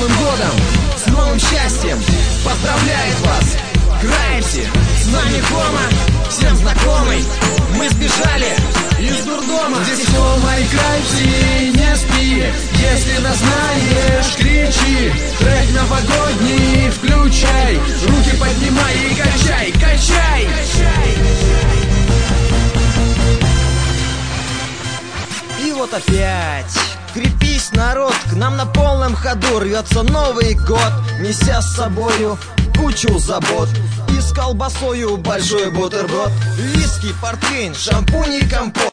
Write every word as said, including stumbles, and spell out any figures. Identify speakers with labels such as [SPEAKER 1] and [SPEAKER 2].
[SPEAKER 1] Новым годом, с новым счастьем поздравляет вас Крайпси. С нами Кома, всем знакомый. Мы сбежали из дурдома. Здесь Кома и Крайпси, не спи. Если нас знаешь, кричи. Трек новогодний включай. Руки поднимай и качай, качай.
[SPEAKER 2] И вот опять крепись, народ, к нам на полном ходу рвется Новый год, неся с собою кучу забот. И с колбасою большой бутерброд, виски, портвейн, шампунь и компот.